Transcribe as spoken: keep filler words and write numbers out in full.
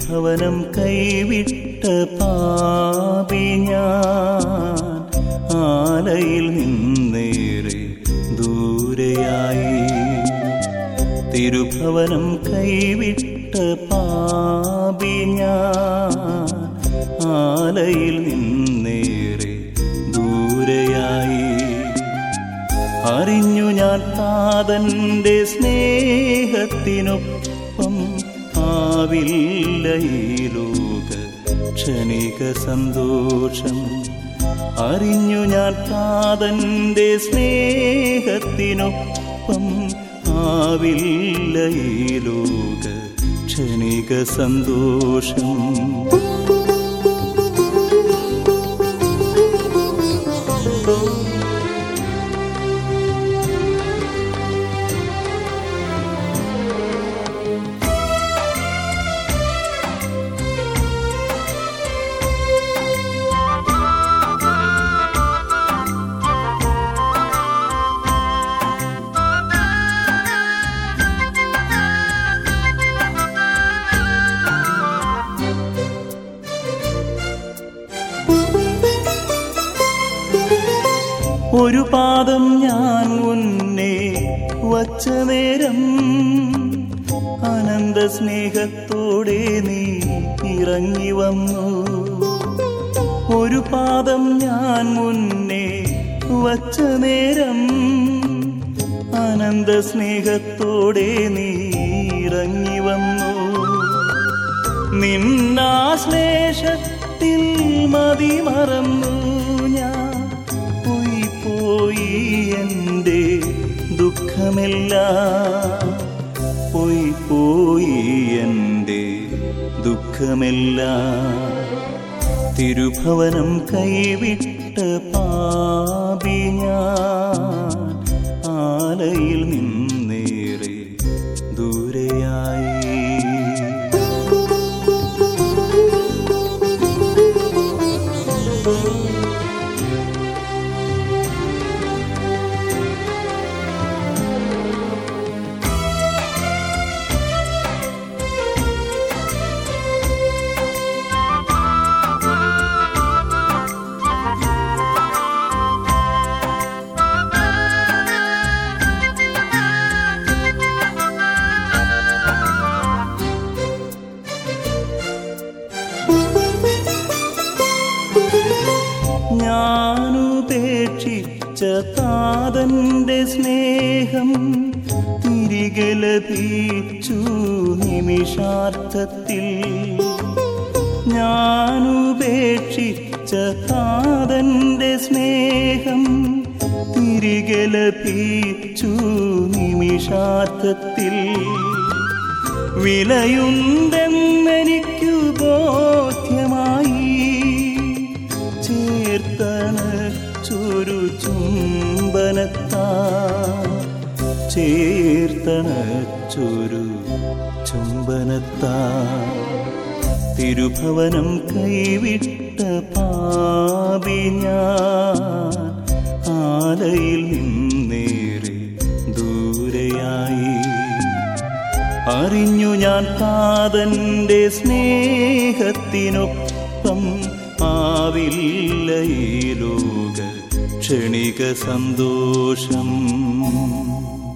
തിരുഭവനം കൈവിട്ട പാപി ഞാൻ, ആലയിൽ നിന്നേറെ ദൂരെയായി. തിരുഭവനം കൈവിട്ട പാപി ഞാൻ, ആലയിൽ നിന്നേറെ ദൂരെയായി. അറിഞ്ഞു ഞാൻ താതന്റെ സ്നേഹത്തിനൊപ്പം ആവില്ല ഈ ലോക ക്ഷണിക സന്തോഷം. അറിഞ്ഞു ഞാൻ താതന്റെ സ്നേഹത്തിനൊപ്പം ആവില്ല ഈ ലോക ക്ഷണിക സന്തോഷം. ഒരു പാദം ഞാൻ മുന്നേ വച്ച നേരം അനന്ത സ്നേഹത്തോടെ നീ ഇറങ്ങി വന്നു. ഒരു പാദം ഞാൻ മുന്നേ വച്ച നേരം അനന്ത സ്നേഹത്തോടെ നീ ഇറങ്ങി വന്നു. നിന്നാശ്ലേഷത്തിൽ മതി മറന്നു ഞാൻ, പോയി എൻ്റെ ദുഃഖമെല്ലാം, പോയി പോയി എൻ്റെ ദുഃഖമെല്ലാം. തിരുഭവനം കൈവിട്ട പാപി ഞാൻ, ആലയിൽ നിന്നേറെ ദൂരെയായി. ഞാനുപേക്ഷിച്ച താതന്റെ സ്നേഹം തിരികെ ലഭിച്ചു നിമിഷാർത്ഥത്തിൽ. ഞാനുപേക്ഷിച്ച താതന്റെ സ്നേഹം തിരികെ ലഭിച്ചു നിമിഷാർത്ഥത്തിൽ. വിലയുണ്ടെന്നെനിക്കു ബോധ്യമായി, ചേർത്തണച്ചൊരു ചുംബനത്താ, ചേർത്തണച്ചൊരു ചുംബനത്താ. തിരുഭവനം കൈവിട്ട പാപി ഞാൻ, ആലയിൽ നിന്നേറെ ദൂരെയായി. അറിഞ്ഞു ഞാൻ താതന്റെ സ്നേഹത്തിനൊപ്പം ആവില്ല ഈ ലോക ക്ഷണിക സന്തോഷം.